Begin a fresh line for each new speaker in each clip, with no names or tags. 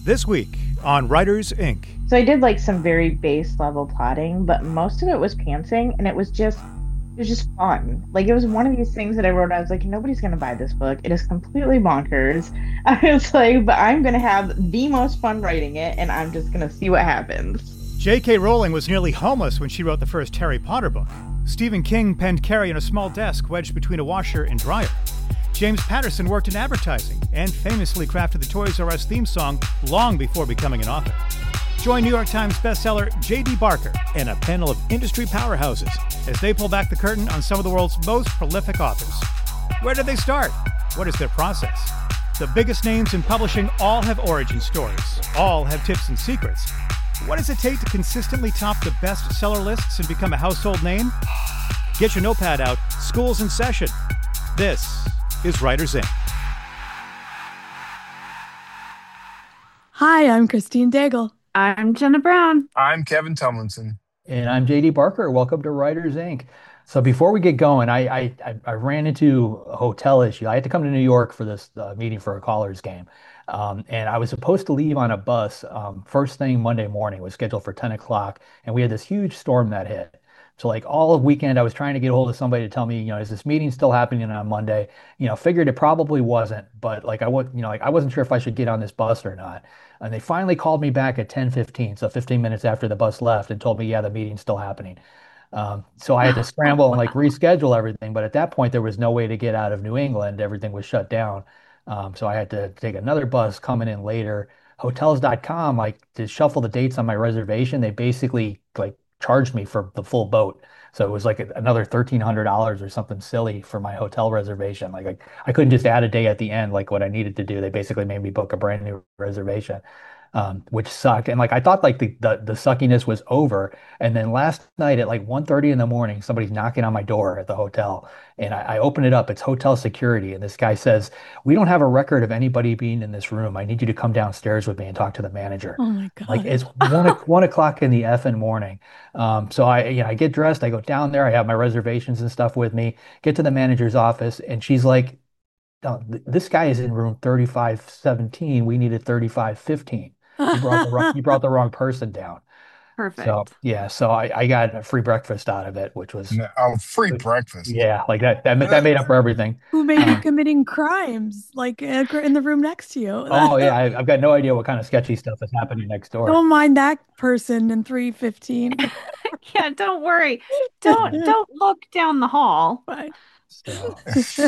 This week on Writers Inc.
So I did like some very base level plotting, but most of it was pantsing and it was just fun. Like it was one of these things that I wrote. I was like, nobody's gonna buy this book. It is completely bonkers. I was like, but I'm gonna have the most fun writing it and I'm just gonna see what happens.
J.K. Rowling was nearly homeless when she wrote the first Harry Potter book. Stephen King penned Carrie in a small desk wedged between a washer and dryer. James Patterson worked in advertising and famously crafted the Toys R Us theme song long before becoming an author. Join New York Times bestseller J.D. Barker and a panel of industry powerhouses as they pull back the curtain on some of the world's most prolific authors. Where did they start? What is their process? The biggest names in publishing all have origin stories. All have tips and secrets. What does it take to consistently top the bestseller lists and become a household name? Get your notepad out. School's in session. This is Writers Inc.
Hi, I'm Christine Daigle.
I'm Jenna Brown.
I'm Kevin Tumlinson.
And I'm JD Barker. Welcome to Writers Inc. So before we get going, I ran into a hotel issue. I had to come to New York for this meeting for a Callers game. And I was supposed to leave on a bus first thing Monday morning. It was scheduled for 10 o'clock. And we had this huge storm that hit. So like all of weekend, I was trying to get a hold of somebody to tell me, is this meeting still happening on Monday? Figured it probably wasn't, but like I would, like I wasn't sure if I should get on this bus or not. And they finally called me back at 10:15, so 15 minutes after the bus left, and told me, yeah, the meeting's still happening. So I had to scramble and like reschedule everything. But at that point, there was no way to get out of New England. Everything was shut down. So I had to take another bus coming in later. Hotels.com, like to shuffle the dates on my reservation, they basically like charged me for the full boat. So it was like another $1,300 or something silly for my hotel reservation. Like I couldn't just add a day at the end like what I needed to do. They basically made me book a brand new reservation, which sucked. And like I thought like the suckiness was over. And then last night at like 1:30 in the morning, somebody's knocking on my door at the hotel. And I open it up. It's hotel security. And this guy says, "We don't have a record of anybody being in this room. I need you to come downstairs with me and talk to the manager."
Oh my God.
Like it's 1 o'clock in the effing morning. So I get dressed, I go down there, I have my reservations and stuff with me, get to the manager's office, and she's like, "No, this guy is in room 3517. We needed 3515. You brought the wrong person down."
Perfect.
So yeah, so I got a free breakfast out of it, which was
Oh, free breakfast.
yeah, like that made up for everything.
Who may be committing crimes, like in the room next to you.
Oh yeah, I've got no idea what kind of sketchy stuff is happening next door.
Don't mind that person in 315.
Yeah, don't worry. Don't look down the hall.
Right.
So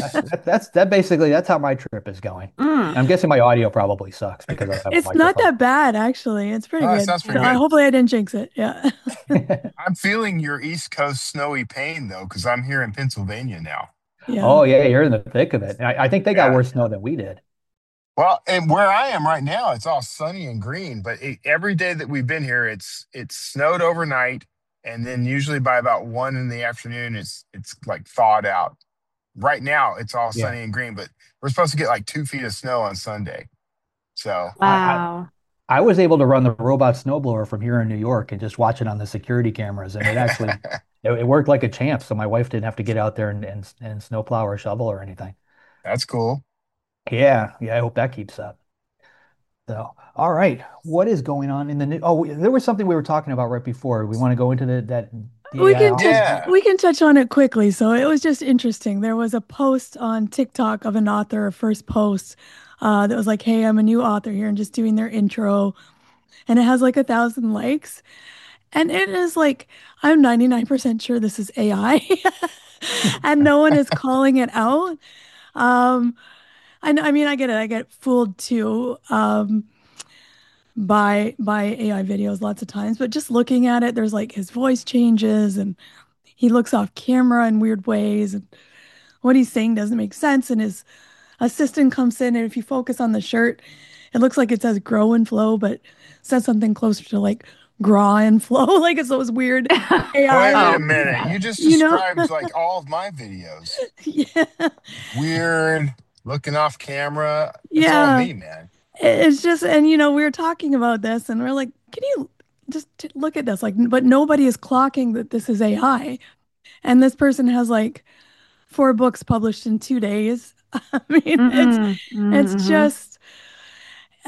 that's how my trip is going.
Mm.
I'm guessing my audio probably sucks because I have a
It's not
microphone.
that bad, actually. It's pretty
Oh, it
good.
sounds pretty
So
good.
hopefully I didn't jinx it. Yeah.
I'm feeling your East Coast snowy pain though, because I'm here in Pennsylvania now.
Yeah.
Oh yeah, you're in the thick of it. I think they got
Yeah.
worse snow than we did.
Well, and where I am right now, it's all sunny and green. But every day that we've been here, it's snowed overnight, and then usually by about 1 in the afternoon, it's like thawed out. Right now, it's all
Yeah.
sunny and green, but we're supposed to get like 2 feet of snow on Sunday. So
Wow.
I was able to run the robot snowblower from here in New York and just watch it on the security cameras, and it actually it worked like a champ. So my wife didn't have to get out there and snowplow or shovel or anything.
that's cool.
Yeah, I hope that keeps up. So, all right, what is going on in the new? Oh, there was something we were talking about right before. We want to go into the
We
AI
can
author?
Yeah.
we can touch on it quickly. So it was just interesting. There was a post on TikTok of an author, a first post, that was like, "Hey, I'm a new author here," and just doing their intro, and it has like 1,000 likes, and it is like I'm 99% sure this is AI, and no one is calling it out. Um, I mean, I get it. I get fooled too. By AI videos lots of times, but just looking at it, there's like his voice changes and he looks off camera in weird ways, and what he's saying doesn't make sense. And his assistant comes in, and if you focus on the shirt, it looks like it says grow and flow, but says something closer to like graw and flow. Like it's those weird AI,
Wait a
Oh.
minute. You just
you know?
described like all of my videos.
Yeah.
Weird, looking off camera. It's all
Yeah.
me, man.
It's just, and we were talking about this, and we're like, can you just look at this? Like, but nobody is clocking that this is AI. And this person has like 4 books published in 2 days. I mean,
Mm-mm.
it's
Mhm.
just,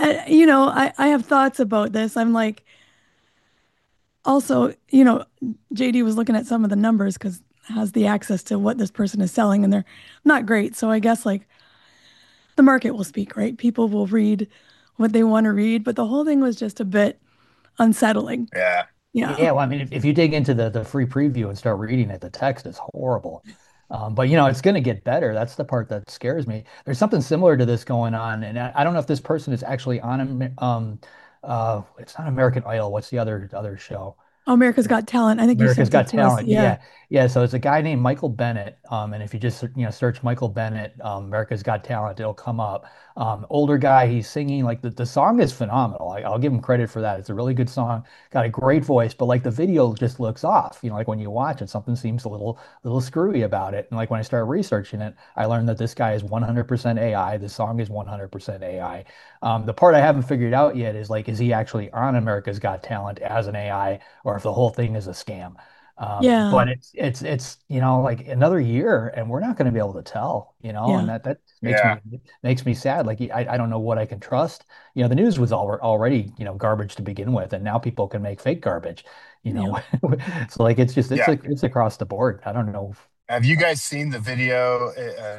I have thoughts about this. I'm like, also, JD was looking at some of the numbers because has the access to what this person is selling, and they're not great. So I guess like the market will speak, right? People will read what they want to read, but the whole thing was just a bit unsettling.
Yeah.
Yeah.
Yeah, well, I mean, if you dig into the free preview and start reading it, the text is horrible. But it's going to get better. That's the part that scares me. There's something similar to this going on, and I don't know if this person is actually on it's not American Idol. What's the other show?
Oh, America's Got Talent. I think you
America's
sent it
Got
to us.
Talent.
Yeah.
Yeah. Yeah. So it's a guy named Michael Bennett. And if you just, search Michael Bennett, America's Got Talent, it'll come up. Older guy, he's singing like the song is phenomenal. I'll give him credit for that. It's a really good song, got a great voice, but like the video just looks off. Like when you watch it, something seems a little screwy about it. And like when I started researching it, I learned that this guy is 100% AI. The song is 100% AI. The part I haven't figured out yet is like, is he actually on America's Got Talent as an AI, or if the whole thing is a scam?
Yeah.
But it's like another year, and we're not going to be able to tell, and
Yeah.
that
Yeah.
makes me sad. Like I don't know what I can trust. The news was already garbage to begin with, and now people can make fake garbage. You
Yeah.
know, so like it's
Yeah.
like it's across the board. I don't know.
Have you guys seen the video?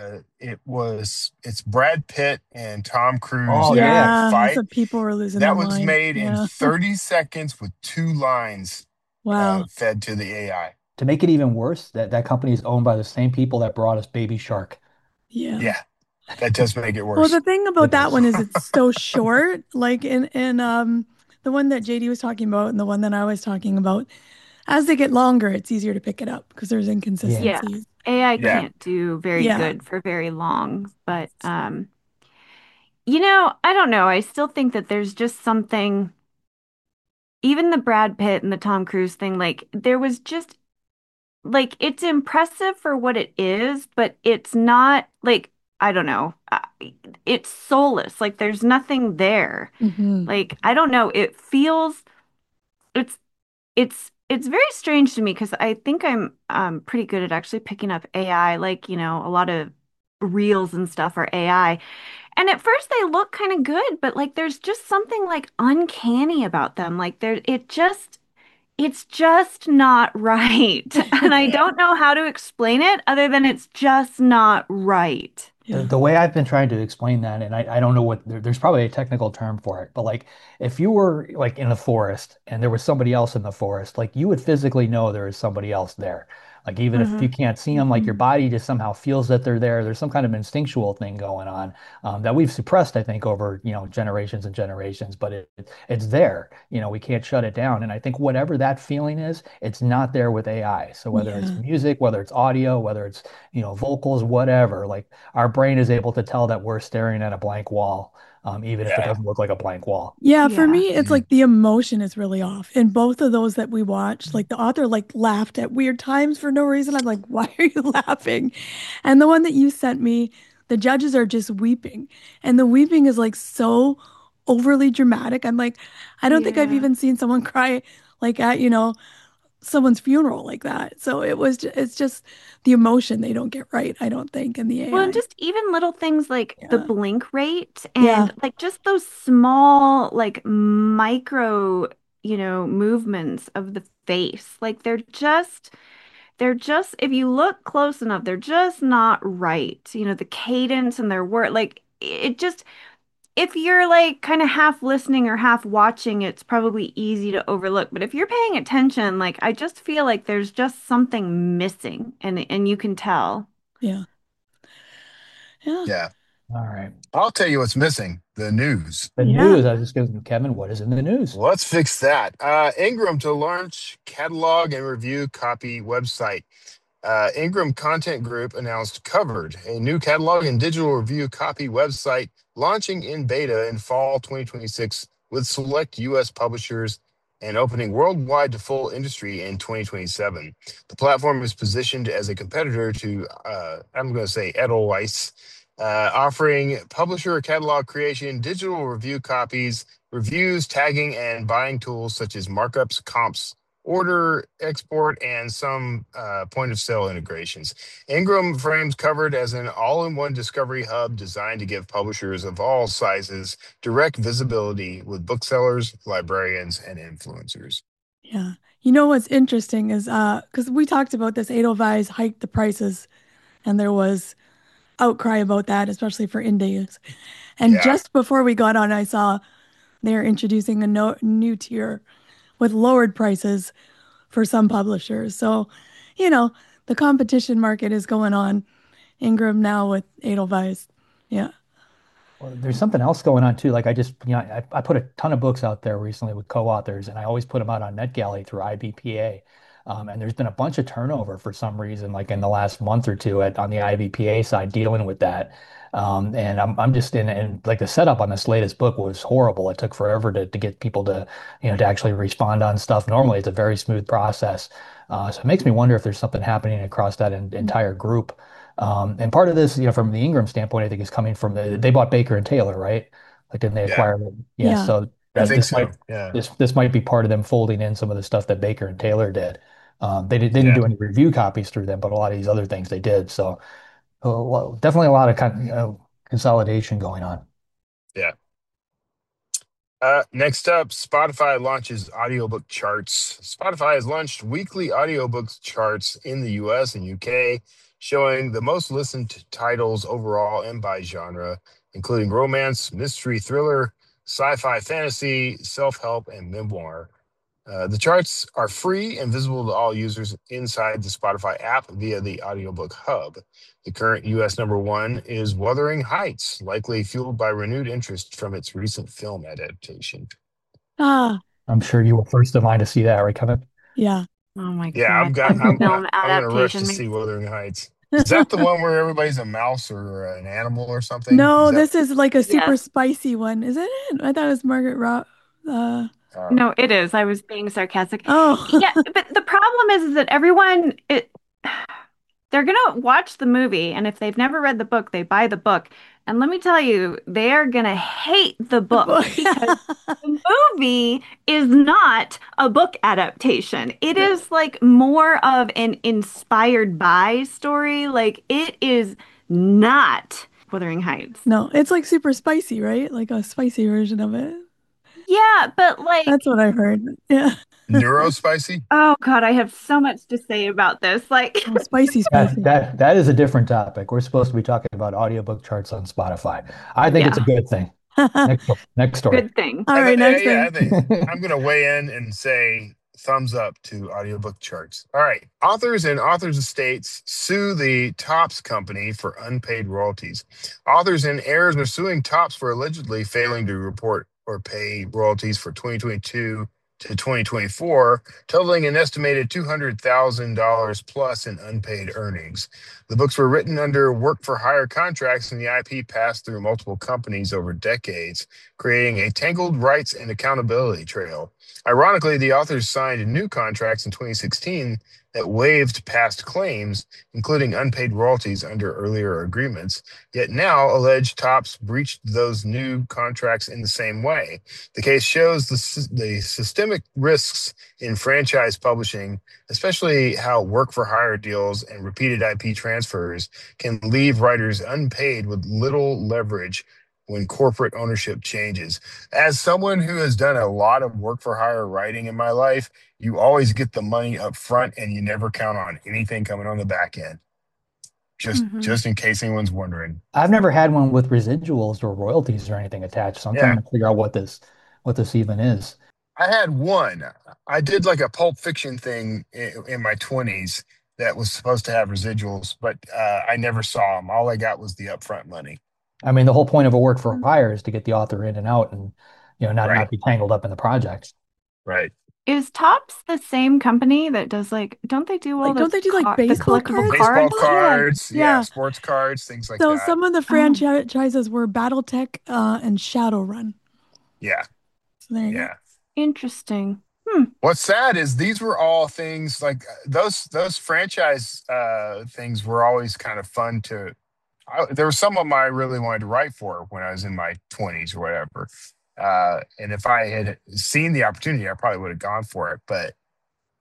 It's Brad Pitt and Tom Cruise
Oh
having
yeah.
a
Yeah. That's
fight
what people were losing their
that was
mind.
made in
Yeah.
30 seconds with two lines
Wow.
fed to the AI.
To make it even worse, that company is owned by the same people that brought us Baby Shark.
Yeah.
Yeah, that does make it
Well, the
worse.
thing about
It
that
does.
one is it's so short. Like in the one that JD was talking about and the one that I was talking about, as they get longer, it's easier to pick it up because there's
Yeah.
Yeah.
inconsistencies.
AI
Yeah.
But
can't do very
yeah.
good for very long, but I don't know. I still think that there's just something, even the Brad Pitt and the Tom Cruise thing, like there was just like it's impressive for what it is, but it's not like I don't know. It's soulless. Like there's nothing there.
Hmm.
Like I don't know. It feels it's it's very strange to me because I think I'm pretty good at actually picking up AI. Like, a lot of reels and stuff are AI. And at first they look kind of good, but like there's just something like uncanny about them. Like it's just not right. And I
Yeah.
don't know how to explain it other than it's just not right.
The,
Yeah.
the way I've been trying to explain that, and I don't know there's probably a technical term for it, but like if you were like in a forest and there was somebody else in the forest, like you would physically know there is somebody else there. Like even if you
Hmm.
can't see them, like your
Hmm.
body just somehow feels that they're there. There's some kind of instinctual thing going on that we've suppressed, I think, over generations and generations. But it's there. We can't shut it down. And I think whatever that feeling is, it's not there with AI. So whether it's
Yeah.
music, whether it's audio, whether it's vocals, whatever, like our brain is able to tell that we're staring at a blank wall, even if it
Yeah.
doesn't look like a blank wall.
Yeah, for
Yeah.
me, it's
Mhm.
like the emotion is really off. In both of those that we watched, like the author like laughed at weird times for no reason. I'm like, why are you laughing? And the one that you sent me, the judges are just weeping. And the weeping is like so overly dramatic. I'm like, I don't think I've
Yeah.
even seen someone cry like at, someone's funeral like that. So it's just the emotion they don't get right, I don't think, in the
Well, and
AI.
just even little things like the
Yeah.
blink rate
Yeah.
and like just those small, like micro, movements of the face. Like they're just, if you look close enough, they're just not right. The cadence and their word, like it just, if you're like kind of half listening or half watching, it's probably easy to overlook. But if you're paying attention, like I just feel like there's just something missing and you can tell.
Yeah. Yeah.
Yeah.
All right.
I'll tell you what's missing: the news.
The
Yeah.
news, I was just going, Kevin, what is in the news?
Let's fix that. Ingram to launch catalog and review copy website. Ingram Content Group announced Covered, a new catalog and digital review copy website launching in beta in fall 2026 with select U.S. publishers and opening worldwide to full industry in 2027. The platform is positioned as a competitor to, I'm going to say, Edelweiss, offering publisher catalog creation, digital review copies, reviews, tagging, and buying tools such as markups, comps, order, export, and some point of sale integrations. Ingram Frames covered as an all in one discovery hub designed to give publishers of all sizes direct visibility with booksellers, librarians, and influencers.
Yeah. You know what's interesting is because we talked about this, Edelweiss hiked the prices, and there was outcry about that, especially for indies. And
Yeah.
just before we got on, I saw they're introducing a new tier with lowered prices for some publishers. So, you know, the competition market is going on. Ingram now with Edelweiss. Yeah.
Well, there's something else going on too. Like I just, I put a ton of books out there recently with co-authors, and I always put them out on NetGalley through IBPA. And there's been a bunch of turnover for some reason, like in the last month or two on the IBPA side dealing with that. And I'm just and like the setup on this latest book was horrible. It took forever to get people to, to actually respond on stuff. Normally it's a very smooth process. So it makes me wonder if there's something happening across that entire group. And part of this, from the Ingram standpoint, I think is coming from they bought Baker and Taylor, right? Like, didn't they
Yeah.
acquire them? Yeah.
Yeah.
So
I
that
think
this might
so. Yeah.
this might be part of them folding in some of the stuff that Baker and Taylor did. They didn't
Yeah.
do any review copies through them, but a lot of these other things they did. So well, definitely a lot of consolidation going on.
Yeah. Next up, Spotify launches audiobook charts. Spotify has launched weekly audiobooks charts in the US and UK, showing the most listened to titles overall and by genre, including romance, mystery, thriller, sci fi, fantasy, self help, and memoir. The charts are free and visible to all users inside the Spotify app via the Audiobook Hub. The current US number one is Wuthering Heights, likely fueled by renewed interest from its recent film adaptation.
Ah,
I'm sure you were first in line to see that, right, Kevin?
yeah.
Oh my
Yeah,
God, that film
I'm gonna rush to
adaptation
see
makes
Wuthering Heights. Is that the one where everybody's a mouse or an animal or something? Is
No,
that?
this is like a super
yes.
spicy one, isn't it? I thought it was Margaret Uh,
Uh,
No, it is. I was being sarcastic. Yeah,
oh,
but the problem is that they're gonna watch the movie, and if they've never read the book, they buy the book. And let me tell you, they are gonna hate the
the
book
book.
because the movie is not a book adaptation. It
Yeah.
is like more of an inspired by story. Like it is not Wuthering Heights.
No, it's like super spicy, right? Like a spicy version of it.
Yeah, but like,
That's what I've heard. Yeah.
Neurospicy?
oh God, I have so much to say about this. Like,
Oh, spicy,
That
spicy.
that that is a different topic. We're supposed to be talking about audiobook charts on Spotify. I think it's a
yeah,
good thing.
All
Next story.
good thing.
right, next
Yeah, I
thing.
think I'm going to weigh in and say thumbs up to audiobook charts. All right. Authors and authors' estates sue the Topps company for unpaid royalties. Authors and heirs are suing Topps for allegedly failing to report or pay royalties for 2022 to 2024, totaling an estimated $200,000 plus in unpaid earnings. The books were written under work for hire contracts, and the IP passed through multiple companies over decades, creating a tangled rights and accountability trail. Ironically, the authors signed new contracts in 2016 that waived past claims, including unpaid royalties under earlier agreements, yet now allege Topps breached those new contracts in the same way. The case shows the systemic risks in franchise publishing, especially how work for hire deals and repeated IP transfers can leave writers unpaid with little leverage when corporate ownership changes. As someone who has done a lot of work for hire writing in my life, you always get the money up front and you never count on anything coming on the back end. Just
Hmm.
just in case anyone's wondering.
I've never had one with residuals or royalties or anything attached, so I'm
Yeah,
trying to figure out what this even is.
I had one. I did like a Pulp Fiction thing in my 20s that was supposed to have residuals, but I never saw them. All I got was the upfront money.
I mean, the whole point of a work for hire is to get the author in and out and not
Right,
be tangled up in the project.
right.
Is Topps the same company that does like, don't they do all
Like, don't they do like
the
baseball
collectible
cards and
Baseball
cards?
stuff?
Yeah.
cards, yeah,
Yeah.
sports cards, things like
So
that.
some of the
Oh,
franchises were BattleTech and Shadowrun.
Yeah,
So there you go.
yeah.
interesting. Hmm.
What's sad is these were all things like those franchise things were always kind of fun to. There were some of them I really wanted to write for when I was in my 20s or whatever. And if I had seen the opportunity, I probably would have gone for it. But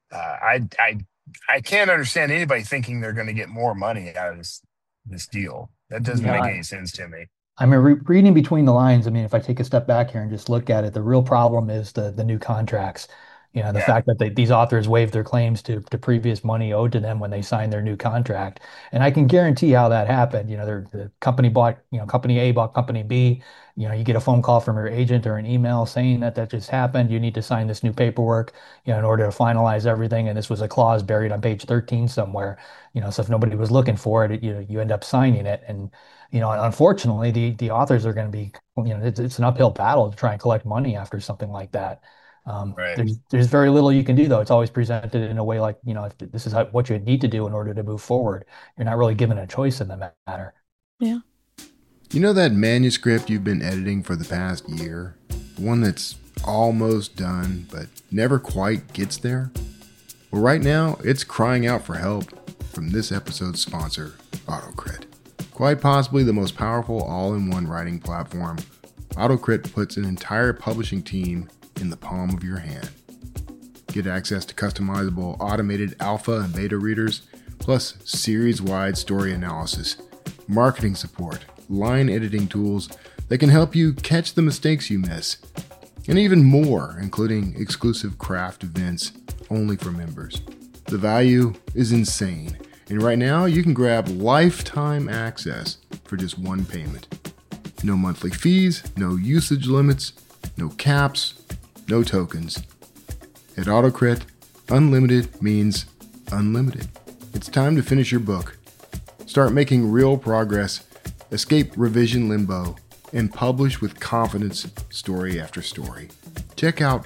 I can't understand anybody thinking they're going to get more money out of this deal. That doesn't make
Yeah,
any sense to me.
I mean, reading between the lines, I mean, if I take a step back here and just look at it, the real problem is the new contracts. You know, the
Yeah,
fact that these authors waived their claims to previous money owed to them when they signed their new contract. And I can guarantee how that happened. You know, the company bought, company A bought company B. You know, you get a phone call from your agent or an email saying that that just happened. You need to sign this new paperwork, in order to finalize everything. And this was a clause buried on page 13 somewhere. So if nobody was looking for it, you end up signing it. And unfortunately, the authors are going to be, it's an uphill battle to try and collect money after something like that.
right.
There's very little you can do, though. It's always presented in a way like, if this is what you need to do in order to move forward. You're not really given a choice in the matter.
Yeah.
You know that manuscript you've been editing for the past year? The one that's almost done, but never quite gets there? Well, right now, it's crying out for help from this episode's sponsor, AutoCrit. Quite possibly the most powerful all-in-one writing platform, AutoCrit puts an entire publishing team in the palm of your hand. Get access to customizable automated alpha and beta readers, plus series-wide story analysis, marketing support, line editing tools that can help you catch the mistakes you miss, and even more, including exclusive craft events only for members. The value is insane, and right now you can grab lifetime access for just one payment. No monthly fees, no usage limits, no caps, no tokens. At AutoCrit, unlimited means unlimited. It's time to finish your book. Start making real progress, escape revision limbo, and publish with confidence story after story. Check out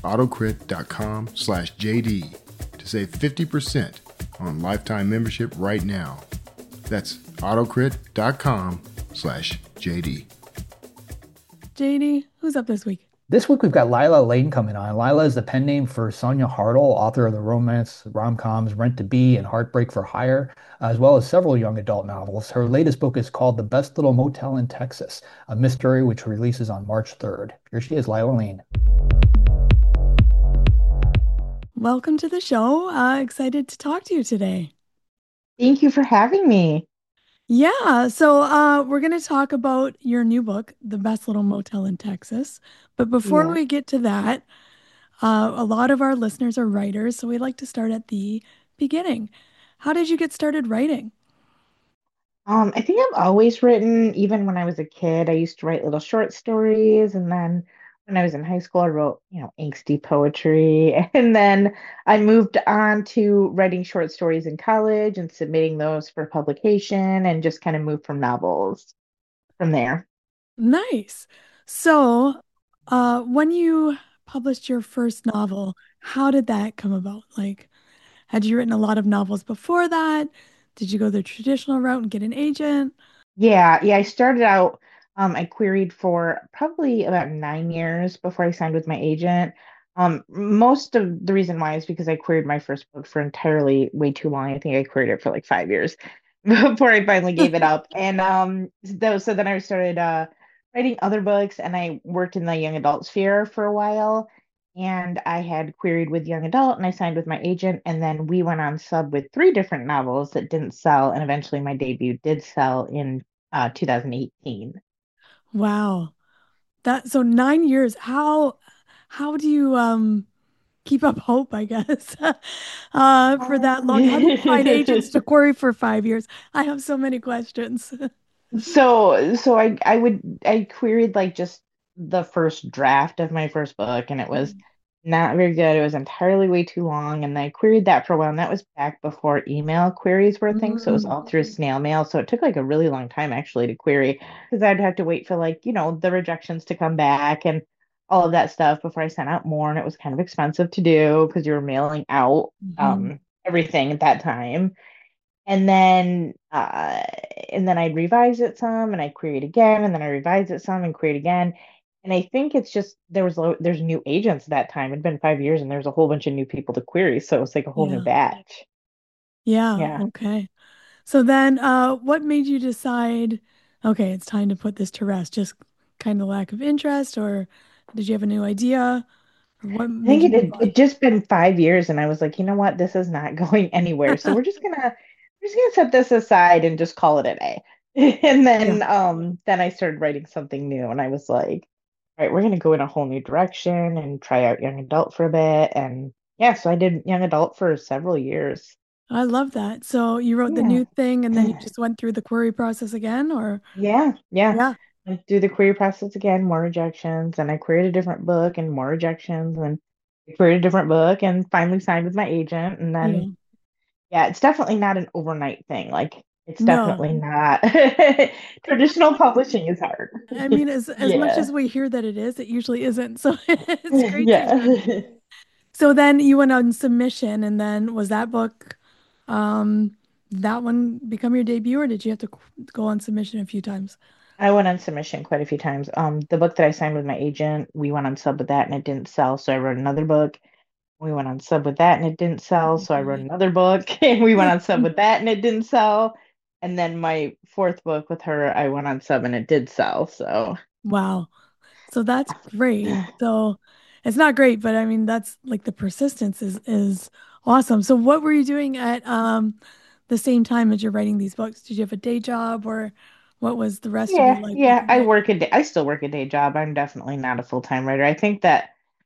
autocrit.com/JD to save 50% on lifetime membership right now. That's autocrit.com/JD.
JD, who's up this week?
This week we've got Lila Lane coming on. Lila is the pen name for Sonia Hartle, author of the romance rom-coms Rent to Be and Heartbreak for Hire, as well as several young adult novels. Her latest book is called The Best Little Motel in Texas, a mystery which releases on March 3rd. Here she is, Lila Lane.
Welcome to the show. Excited to talk to you today.
Thank you for having me.
Yeah, so we're going to talk about your new book, The Best Little Motel in Texas. But before
Yeah.
we get to that, a lot of our listeners are writers, so we like to start at the beginning. How did you get started writing?
I think I've always written, even when I was a kid, I used to write little short stories. And then when I was in high school, I wrote, angsty poetry. And then I moved on to writing short stories in college and submitting those for publication and just kind of moved from novels from there.
Nice. So, when you published your first novel, how did that come about? Like, had you written a lot of novels before that? Did you go the traditional route and get an agent?
Yeah, I started out, I queried for probably about 9 years before I signed with my agent. Most of the reason why is because I queried my first book for entirely way too long. I think I queried it for like 5 years before I finally gave it up. And so then I started writing other books, and I worked in the young adult sphere for a while. And I had queried with young adult, and I signed with my agent, and then we went on sub with three different novels that didn't sell, and eventually my debut did sell in 2018.
Wow. That so 9 years. How do you keep up hope, I guess, for that long? How do you find agents to query for 5 years? I have so many questions.
So I queried like just the first draft of my first book, and it was not very good. It was entirely way too long, and I queried that for a while, and that was back before email queries were a thing, so it was all through snail mail. So it took like a really long time actually to query, because I'd have to wait for like, the rejections to come back and all of that stuff before I sent out more, and it was kind of expensive to do because you were mailing out
Mhm.
everything at that time. And then I'd revise it some, and I queried again, and then I revised it some and queried again. And I think it's just there's new agents at that time. It'd been 5 years, and there was a whole bunch of new people to query, so it was like a whole new
Yeah.
batch.
Yeah.
Yeah.
Okay. So then, what made you decide, okay, it's time to put this to rest? Just kind of lack of interest, or did you have a new idea? What
I think
made you
it
move
had
on?
it just been 5 years, and I was like, you know what, this is not going anywhere. So we're just gonna set this aside and just call it a day. And
Yeah.
then I started writing something new, and I was like, all right, we're gonna go in a whole new direction and try out young adult for a bit. And yeah, so I did young adult for several years.
I love that. So you wrote the
Yeah.
new thing and then you just went through the query process again, or
Yeah, yeah.
yeah,
I do the query process again, more rejections, and I queried a different book and more rejections, and I queried a different book and finally signed with my agent. And then,
yeah.
yeah, it's definitely not an overnight thing. Like, it's
No.
definitely not. Traditional publishing is hard.
I mean, as much
Yeah,
as we hear that it is, it usually isn't. So it's great to hear.
yeah.
So then you went on submission, and then was that book, um, that one become your debut, or did you have to go on submission a few times?
I went on submission quite a few times. The book that I signed with my agent, we went on sub with that and it didn't sell, so I wrote another book. We went on sub with that and it didn't sell, so I wrote another book. And we went on sub with that and it didn't sell. And then my fourth book with her, I went on sub and it did sell. So
Wow. So that's great. So it's not great, but I mean that's like the persistence is awesome. So what were you doing at the same time as you're writing these books? Did you have a day job or what was the rest of your
yeah,
life
yeah,
looking like?
I still work a day job. I'm definitely not a full-time writer. I think that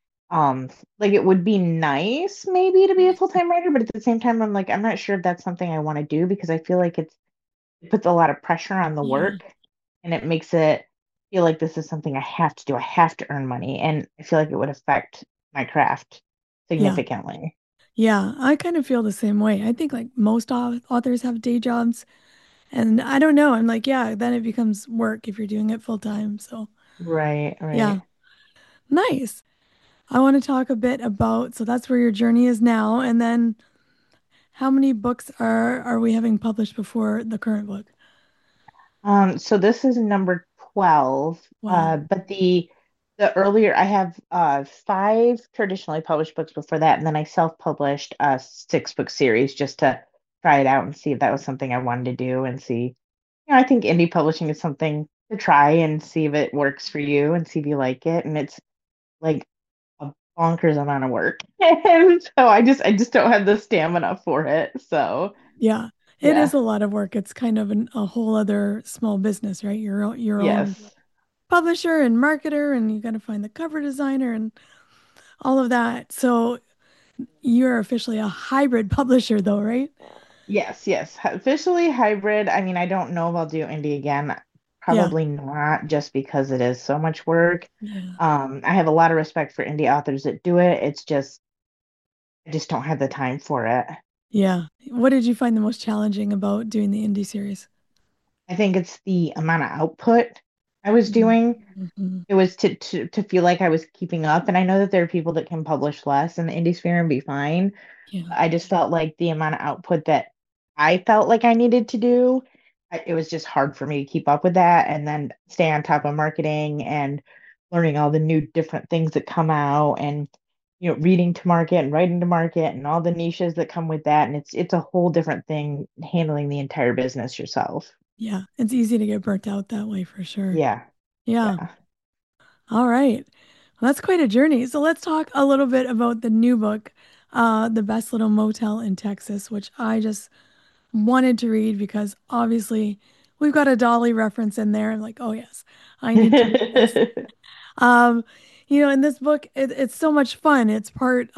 like it would be nice maybe to be a full-time writer, but at the same time I'm like I'm not sure if that's something I want to do because I feel like it puts a lot of pressure on the
Yeah.
work and it makes it feel like this is something I have to do. I have to earn money. And I feel like it would affect my craft
Yeah.
significantly.
Yeah, I kind of feel the same way. I think like most authors have day jobs, and I don't know. I'm like, yeah, then it becomes work if you're doing it full time. So,
Right,
yeah,
right.
nice. I want to talk a bit about, so that's where your journey is now, and then how many books are we having published before the current book?
So this is number 12.
Wow.
But the earlier I have five traditionally published books before that, and then I self-published a six-book series just to try it out and see if that was something I wanted to do and see. I think indie publishing is something to try and see if it works for you and see if you like it. And it's like a bonkers amount of work. And so I just don't have the stamina for it. So
Yeah, it is
yeah.
a lot of work. It's kind of a whole other small business, right? Your own
Yes.
publisher and marketer, and you got to find the cover designer and all of that. So you're officially a hybrid publisher, though, right?
Yes, yes. Officially hybrid. I mean, I don't know if I'll do indie again.
Yeah,
Probably not, just because it is so much work.
yeah,
I have a lot of respect for indie authors that do it. It's just I just don't have the time for it.
yeah. What did you find the most challenging about doing the indie series?
I think it's the amount of output I was doing.
Mm-hmm.
It was to feel like I was keeping up. And I know that there are people that can publish less in the indie sphere and be fine.
Yeah,
I just felt like the amount of output that I felt like I needed to do, it was just hard for me to keep up with that and then stay on top of marketing and learning all the new different things that come out and reading to market and writing to market and all the niches that come with that. And it's a whole different thing handling the entire business yourself.
yeah. It's easy to get burnt out that way for sure.
Yeah.
Yeah.
Yeah.
All right. Well, that's quite a journey. So let's talk a little bit about the new book, The Best Little Motel in Texas, which I just wanted to read because obviously we've got a Dolly reference in there. I'm like, oh yes, I need to read this. Um, in this book, it's so much fun. It's part,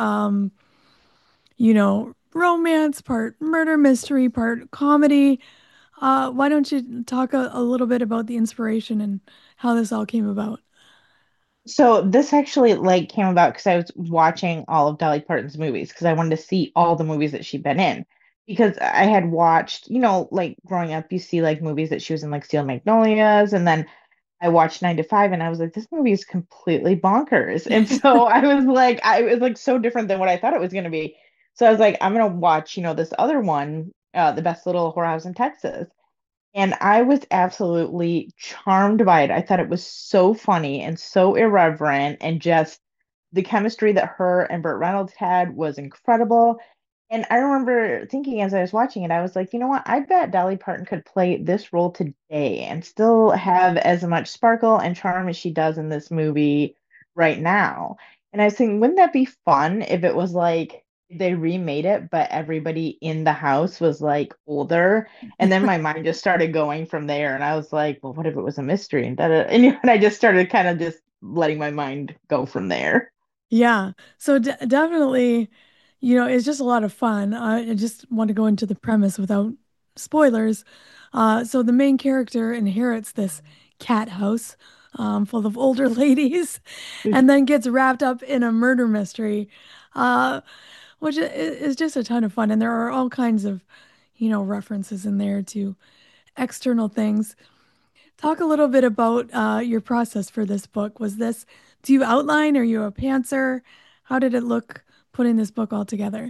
romance, part murder mystery, part comedy. Why don't you talk a little bit about the inspiration and how this all came about?
So this actually like came about because I was watching all of Dolly Parton's movies because I wanted to see all the movies that she'd been in. Because I had watched, like growing up, you see like movies that she was in, like Steel Magnolias, and then I watched 9 to 5, and I was like, this movie is completely bonkers. And so I was like so different than what I thought it was going to be. So I was like, I'm gonna watch, this other one, The Best Little Whorehouse in Texas. And I was absolutely charmed by it. I thought it was so funny and so irreverent, and just the chemistry that her and Burt Reynolds had was incredible. And I remember thinking as I was watching it, I was like, you know what? I bet Dolly Parton could play this role today and still have as much sparkle and charm as she does in this movie right now. And I was thinking, wouldn't that be fun if it was like they remade it, but everybody in the house was like older? And then my mind just started going from there. And I was like, well, what if it was a mystery? And I just started kind of just letting my mind go from there.
Yeah. So definitely, it's just a lot of fun. I just want to go into the premise without spoilers. So the main character inherits this cat house full of older ladies and then gets wrapped up in a murder mystery, uh, which is just a ton of fun. And there are all kinds of, references in there to external things. Talk a little bit about your process for this book. Do you outline? Are you a pantser? How did it look putting this book all together?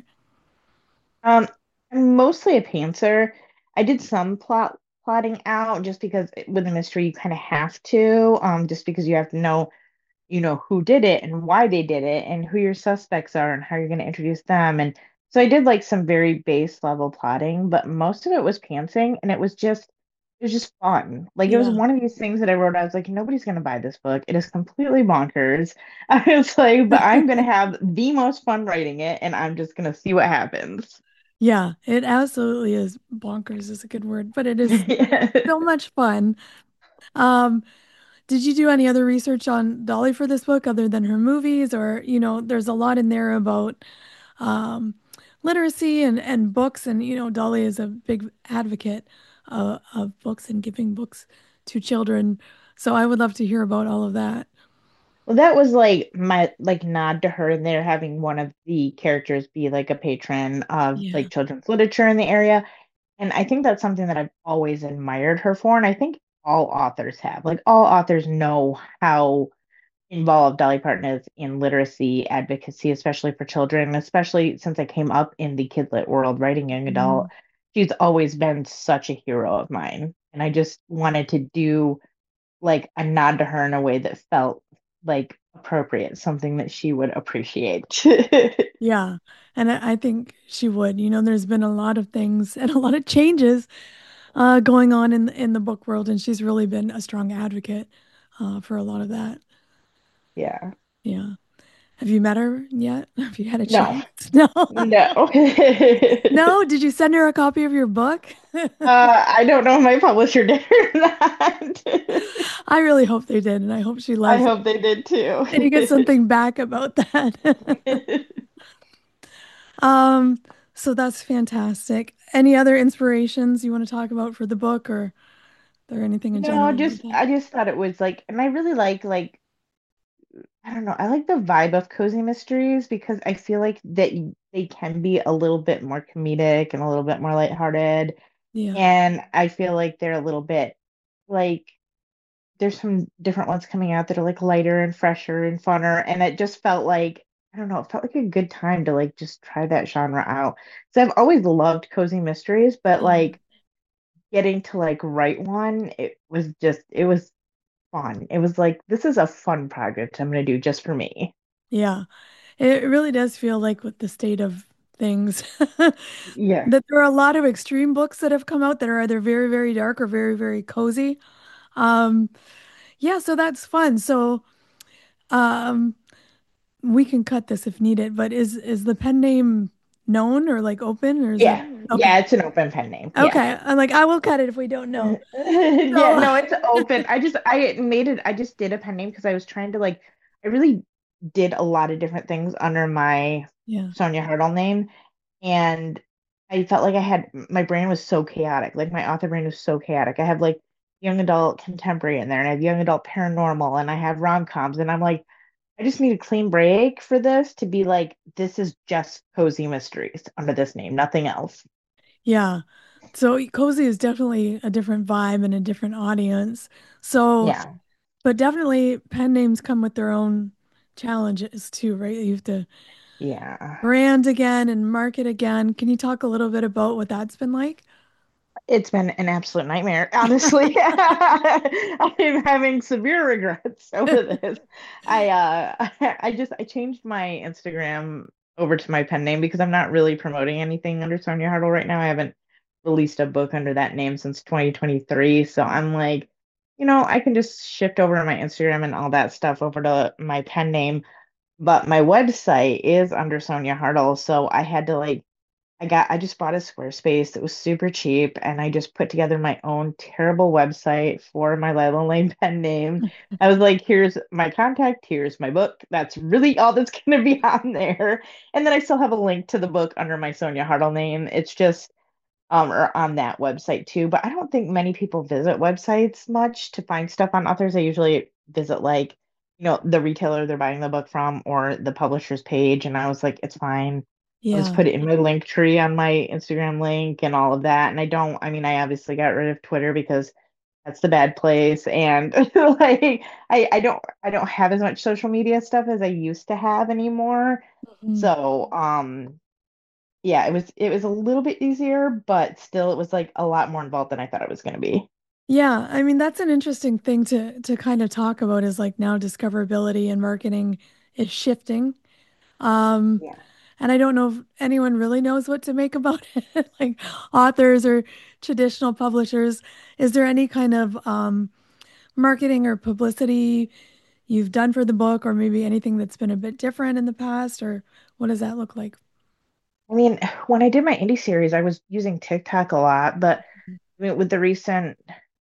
Um, I'm mostly a pantser. I did some plotting out just because with a mystery you kind of have to, just because you have to know, who did it and why they did it and who your suspects are and how you're going to introduce them. And so I did like some very base level plotting, but most of it was pantsing and it was just fun. Like it was
Yeah.
one of these things that I wrote. I was like, nobody's going to buy this book. It is completely bonkers. I was like, but I'm going to have the most fun writing it and I'm just going to see what happens.
Yeah, it absolutely is. Bonkers is a good word, but it is
Yeah.
so much fun. Um, did you do any other research on Dolly for this book other than her movies? Or, there's a lot in there about um, literacy and books. And, Dolly is a big advocate of books and giving books to children. So I would love to hear about all of that.
Well, that was like my like nod to her and there having one of the characters be like a patron of
Yeah.
like children's literature in the area. And I think that's something that I've always admired her for. And I think all authors have. Like all authors know how involved Dolly Parton is in literacy advocacy, especially for children, especially since I came up in the kidlit world writing young adult.
Mhm.
She's always been such a hero of mine. And I just wanted to do like a nod to her in a way that felt like appropriate, something that she would appreciate.
Yeah. And I think she would. There's been a lot of things and a lot of changes going on in the book world, and she's really been a strong advocate for a lot of that.
Yeah.
Yeah. Have you met her yet? Have you had a
No,
chance? No.
no.
No? Did you send her a copy of your book?
I don't know if my publisher did or not.
I really hope they did, and I hope she
I
loves it.
hope they did too.
And you get something back about that. Um, so that's fantastic. Any other inspirations you want to talk about for the book, or there anything in
No,
general about
just
that?
I just thought it was like, and I really like I don't know, I like the vibe of cozy mysteries because I feel like that they can be a little bit more comedic and a little bit more lighthearted,
Yeah.
and I feel like they're a little bit like there's some different ones coming out that are like lighter and fresher and funner. And it just felt like, I don't know, it felt like a good time to like just try that genre out. So I've always loved cozy mysteries, but
Yeah.
like getting to like write one, it was fun. It was like, this is a fun project I'm going to do just for me.
Yeah. It really does feel like with the state of things
Yeah.
that there are a lot of extreme books that have come out that are either very, very dark or very, very cozy. Um, yeah, so that's fun. So, um, we can cut this if needed, but is the pen name known or like open or is it
Yeah.
okay?
Yeah. It's an open pen name. Yeah.
Okay. I'm like, I will cut it if we don't know.
Yeah,
So
no, it's open. I just did a pen name because I was trying to like, I really did a lot of different things under my
yeah.
Sonia Hardall name. And I felt like my brain was so chaotic. Like my author brain was so chaotic. I have like young adult contemporary in there and I have young adult paranormal and I have rom-coms. And I'm like, I just need a clean break for this to be like, this is just cozy mysteries under this name, nothing else.
Yeah. So cozy is definitely a different vibe and a different audience. So,
Yeah.
but definitely pen names come with their own challenges too, right? You have to
Yeah.
brand again and market again. Can you talk a little bit about what that's been like?
It's been an absolute nightmare, honestly. I'm having severe regrets over this. I changed my Instagram over to my pen name because I'm not really promoting anything under Sonia Hartle right now. I haven't released a book under that name since 2023. So I'm like, I can just shift over my Instagram and all that stuff over to my pen name. but my website is under Sonia Hartle, so I had to like I just bought a Squarespace that was super cheap and I just put together my own terrible website for my Lila Lane pen name. I was like, here's my contact, here's my book. That's really all that's gonna be on there. And then I still have a link to the book under my Sonia Hartle name. It's just or on that website too. But I don't think many people visit websites much to find stuff on authors. They usually visit like, the retailer they're buying the book from or the publisher's page. And I was like, it's fine. I'll just
Yeah.
put it in my link tree on my Instagram link and all of that. And I mean, I obviously got rid of Twitter because that's the bad place. And like I don't have as much social media stuff as I used to have anymore.
Mhm.
So yeah, it was a little bit easier, but still it was like a lot more involved than I thought it was gonna be.
Yeah, I mean that's an interesting thing to kind of talk about is like now discoverability and marketing is shifting. Um,
Yeah.
and I don't know if anyone really knows what to make about it, like authors or traditional publishers. Is there any kind of marketing or publicity you've done for the book, or maybe anything that's been a bit different in the past, or what does that look like?
I mean, when I did my indie series, I was using TikTok a lot, but I mean, with the recent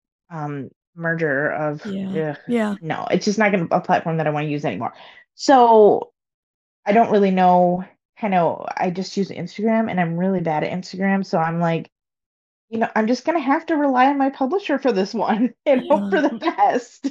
merger of
Yeah. Yeah.
no, it's just not gonna a platform that I want to use anymore. So I don't really know. Kind of, I just use Instagram, and I'm really bad at Instagram. So I'm like, I'm just gonna have to rely on my publisher for this one and hope
Yeah.
for the best.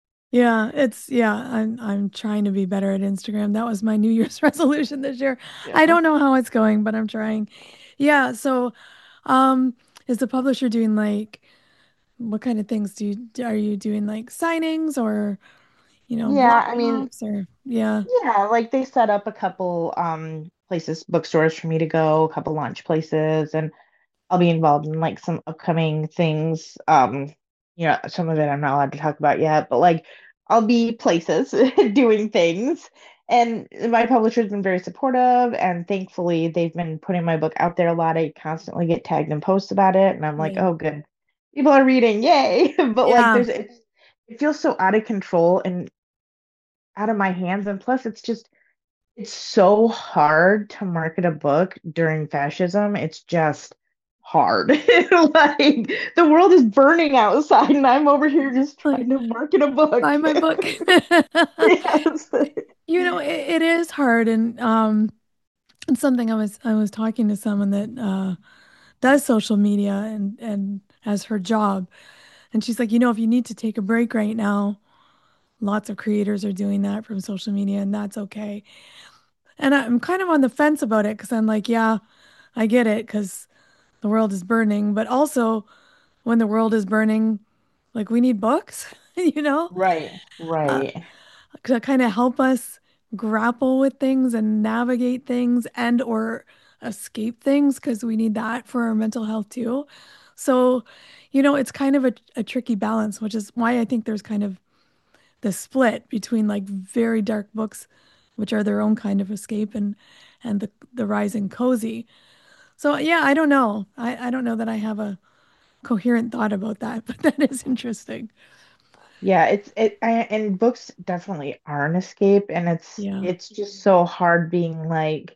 Yeah, I'm trying to be better at Instagram. That was my New Year's resolution this year. I
Yeah.
don't know how it's going, but I'm trying. Yeah, so um is the publisher doing like what kind of things are you doing like signings or, blog
Yeah, I mean,
talks or yeah.
yeah, like they set up a couple places, bookstores for me to go, a couple lunch places, and I'll be involved in like some upcoming things. Some of it I'm not allowed to talk about yet, but like I'll be places doing things. And my publisher's been very supportive, and thankfully they've been putting my book out there a lot. I constantly get tagged in posts about it, and I'm like,
Yeah.
oh, good, people are reading, yay! But like,
Yeah.
it feels so out of control and out of my hands, and plus, it's so hard to market a book during fascism. It's just hard. Like the world is burning outside, and I'm over here just
Like
trying to market a book.
buy my book.
Yes.
It is hard and it's something I was talking to someone that does social media and as her job. And she's like, if you need to take a break right now, lots of creators are doing that from social media, and that's okay. And I'm kind of on the fence about it because I'm like, yeah, I get it because the world is burning, but also when the world is burning, like we need books, you know,
Right,
uh,
right.
to kind of help us grapple with things and navigate things and or escape things because we need that for our mental health too. So, it's kind of a tricky balance, which is why I think there's kind of the split between like very dark books, which are their own kind of escape, and the rising cozy. So yeah, I don't know. I don't know that I have a coherent thought about that, but that is interesting.
Yeah, and books definitely are an escape, and it's
Yeah.
it's just so hard being like,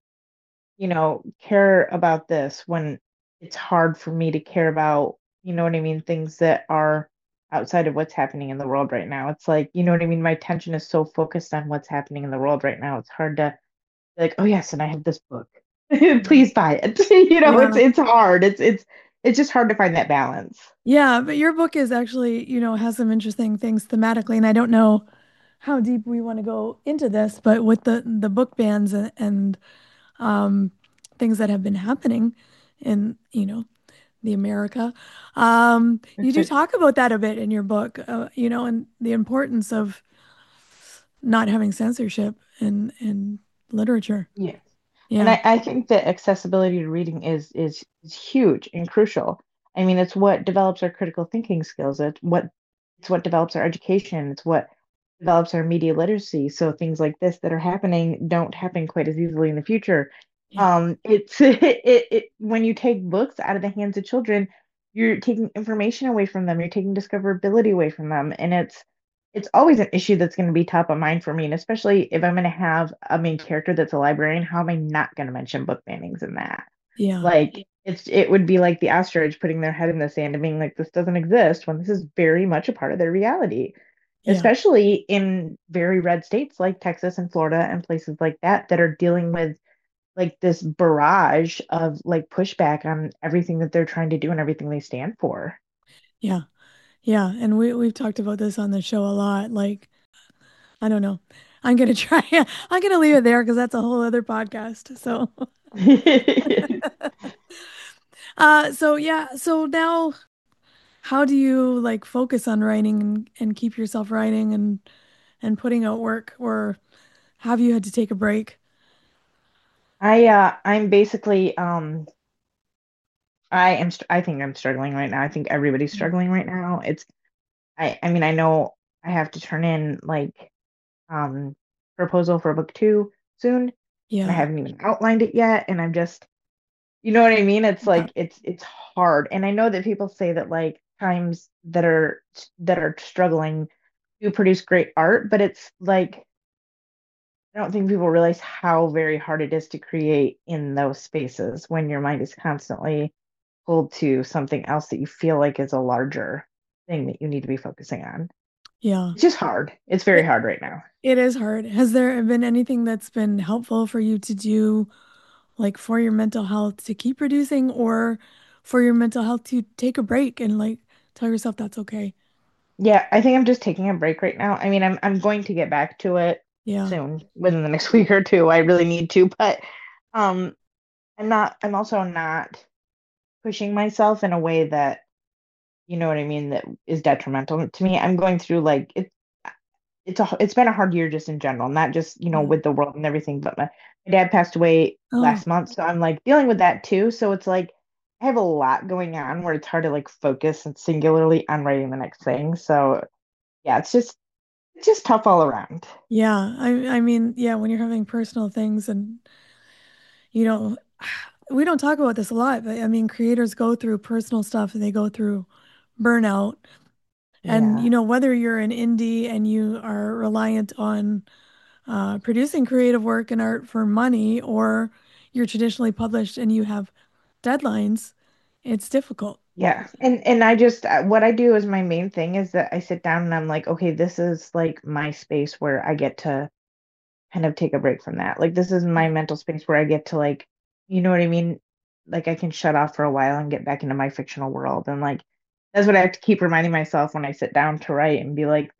care about this when it's hard for me to care about, you know what I mean, things that are outside of what's happening in the world right now. It's like, you know what I mean? My attention is so focused on what's happening in the world right now. It's hard to be like, oh yes, and I have this book.
Yeah.
Please buy it. It's
Yeah.
it's hard. It's just hard to find that balance.
Yeah, but your book is actually, has some interesting things thematically, and I don't know how deep we want to go into this, but with the book bans and um, things that have been happening in, the America, you do talk about that a bit in your book, and the importance of not having censorship in literature.
Yes. And
Yeah,
I think that accessibility to reading is huge and crucial. I mean, it's what develops our critical thinking skills. It's what develops our education. It's what develops our media literacy. So things like this that are happening don't happen quite as easily in the future.
yeah,
It's it when you take books out of the hands of children, you're taking information away from them. You're taking discoverability away from them, and it's always an issue that's going to be top of mind for me. And especially if I'm going to have a main character that's a librarian, how am I not going to mention book bannings in that?
Yeah.
Like it would be like the ostrich putting their head in the sand and being like, this doesn't exist when this is very much a part of their reality,
Yeah.
especially in very red states like Texas and Florida and places like that that are dealing with like this barrage of like pushback on everything that they're trying to do and everything they stand for.
Yeah. Yeah. And we've talked about this on the show a lot. Like, I don't know. I'm gonna try. I'm gonna leave it there because that's a whole other podcast. So, so yeah. So now, how do you like focus on writing and keep yourself writing and putting out work, or have you had to take a break?
I'm basically I think I'm struggling right now. I think everybody's struggling right now. I mean I know I have to turn in like um proposal for book two soon and I
Yeah.
haven't even outlined it yet and I'm just you know what I mean? It's
Yeah.
like it's hard. And I know that people say that like times that are struggling do produce great art, but it's like I don't think people realize how very hard it is to create in those spaces when your mind is constantly pulled to something else that you feel like is a larger thing that you need to be focusing on.
Yeah.
It's just hard. It's very
It,
hard right now.
it is hard. Has there been anything that's been helpful for you to do, like for your mental health to keep producing, or for your mental health to take a break and like tell yourself that's okay?
Yeah, I think I'm just taking a break right now. I mean, I'm going to get back to it
Yeah.
soon, within the next week or two. I really need to, but um I'm also not pushing myself in a way that, you know what I mean, that is detrimental to me. I'm going through like it's been a hard year just in general, not just, you know,
Yeah.
with the world and everything, but my dad passed away
Oh,
last month, so I'm like dealing with that too. So it's like I have a lot going on where it's hard to like focus and singularly on writing the next thing. So yeah, it's just tough all around.
yeah. I mean, yeah, when you're having personal things and you know, we don't talk about this a lot, but I mean, creators go through personal stuff and they go through burnout. And,
Yeah.
whether you're an indie and you are reliant on producing creative work and art for money, or you're traditionally published and you have deadlines, it's difficult.
Yeah. And I just what I do is my main thing is that I sit down and I'm like, okay, this is like my space where I get to kind of take a break from that. Like this is my mental space where I get to like, you know what I mean? Like I can shut off for a while and get back into my fictional world. And like that's what I have to keep reminding myself when I sit down to write and be like,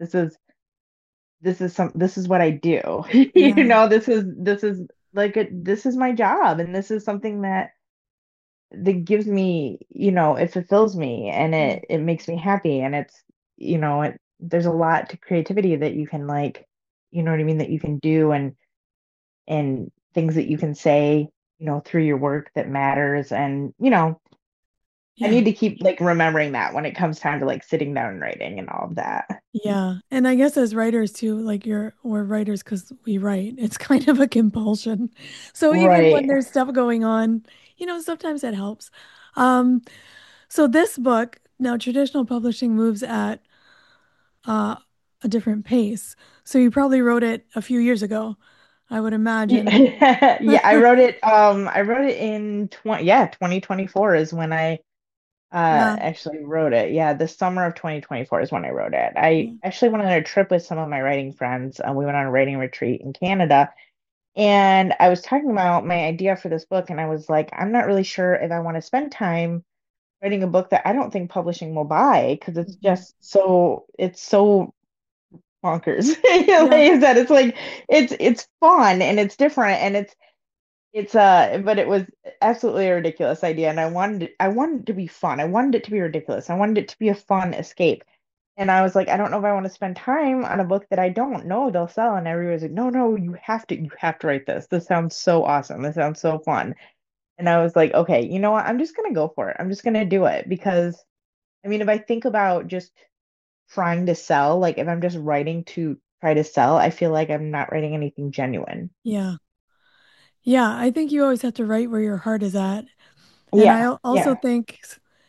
this is what I do. You
Yeah.
know, this is like this is my job and this is something that gives me, you know, it fulfills me and
Yeah.
it makes me happy and it's, you know, there's a lot to creativity that you can like, you know what I mean, that you can do and things that you can say, you know, through your work that matters. And, you know, I
Yeah.
need to keep like remembering that when it comes time to like sitting down and writing and all of that.
Yeah. And I guess as writers too, like we're writers because we write. It's kind of a compulsion. So even when
Right.
there's stuff going on, sometimes it helps. Um, so this book, now traditional publishing moves at uh, a different pace. So you probably wrote it a few years ago, I would imagine.
Yeah, yeah, I wrote it in 2024 is when I
Yeah.
actually wrote it. Yeah, the summer of 2024 is when I wrote it. I
Yeah.
actually went on a trip with some of my writing friends. We went on a writing retreat in Canada, and I was talking about my idea for this book, and I was like, I'm not really sure if I want to spend time writing a book that I don't think publishing will buy because
Mhm.
it's so bonkers. Like
Yeah.
I said, it's like it's fun and it's different and it's but it was absolutely a ridiculous idea and I wanted it to be fun. I wanted it to be ridiculous. I wanted it to be a fun escape. And I was like, I don't know if I want to spend time on a book that I don't know they'll sell. And everybody's like, no, no, you have to write this. This sounds so awesome. This sounds so fun. And I was like, okay, you know what? I'm just gonna go for it. I'm just gonna do it because I mean, if I think about just trying to sell, like if I'm just writing to try to sell, I feel like I'm not writing anything genuine.
Yeah. Yeah. I think you always have to write where your heart is at. And I
Yeah,
also
yeah,
think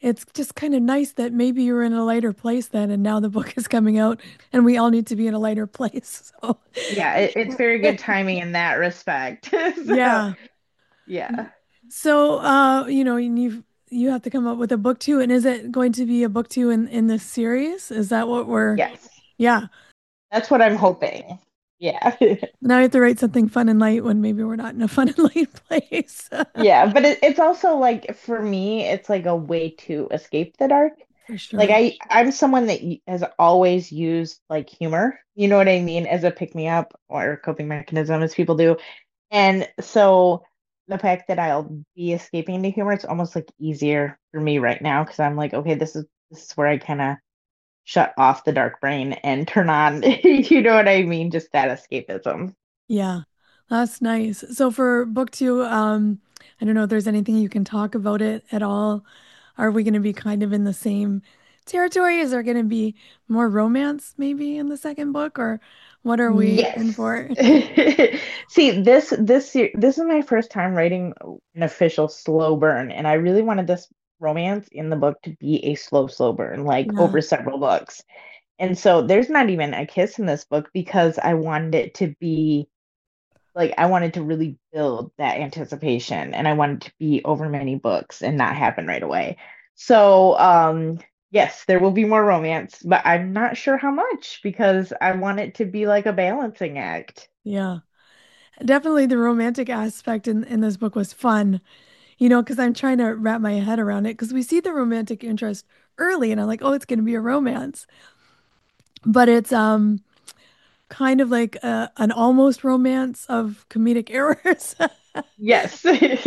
it's just kind of nice that maybe you're in a lighter place then, and now the book is coming out, and we all need to be in a lighter place. So,
Yeah, it's very good timing in that respect. So,
yeah.
yeah.
So, and you have to come up with a book two, and is it going to be a book two in this series? Is that what we're?
Yes.
Yeah.
That's what I'm hoping. Yeah.
Now I have to write something fun and light when maybe we're not in a fun and light place.
Yeah, but it's also like for me, it's like a way to escape the dark.
For
Like
sure.
I'm someone that has always used like humor, you know what I mean, as a pick me up or coping mechanism, as people do. And so the fact that I'll be escaping into humor, it's almost like easier for me right now because I'm like, okay, this is where I kind of shut off the dark brain and turn on, you know what I mean, just that escapism.
Yeah, that's nice. So for book two, I don't know if there's anything you can talk about it at all. Are we going to be kind of in the same territory? Is there going to be more romance maybe in the second book, or what are we in
Yes.
for?
See, this is my first time writing an official slow burn, and I really wanted this romance in the book to be a slow burn, like
Yeah,
over several books. And so there's not even a kiss in this book because I wanted it to be like I wanted to really build that anticipation and I wanted to be over many books and not happen right away. So, yes, there will be more romance, but I'm not sure how much because I want it to be like a balancing act.
yeah. Definitely the romantic aspect in this book was fun, because I'm trying to wrap my head around it because we see the romantic interest early and I'm like, oh, it's going to be a romance. But it's kind of like an almost romance of comedic errors.
Yes.